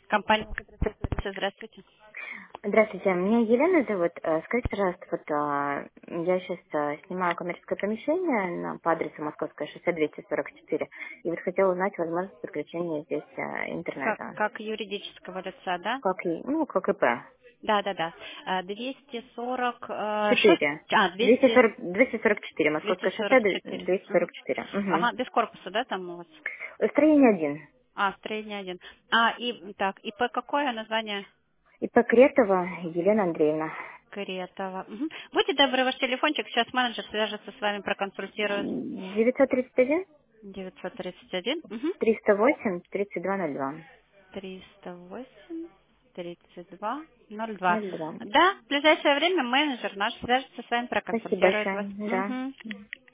Компания здравствуйте. Здравствуйте, меня Елена зовут. Скажите, пожалуйста, я сейчас снимаю коммерческое помещение по адресу Московское шоссе 244, и вот хотела узнать возможность подключения здесь интернета. Как юридического лица, да? Как ИП. Да, да, да. 246, 4. 200, 244, Московское шоссе 244. Мгм. 244. Ага, Угу. без корпуса, да, там у вас? Строение 1. Строение один. И так, ИП какое название? ИП Кретова Елена Андреевна. Кретова. Мгм. Будьте добры, ваш телефончик, сейчас менеджер свяжется с вами, проконсультирует. 931 931. Угу. 308 3202. 308 32 02. 02. Да, в ближайшее время менеджер наш свяжется с вами, Спасибо проконсультирует вас. большое. Да. Мгм.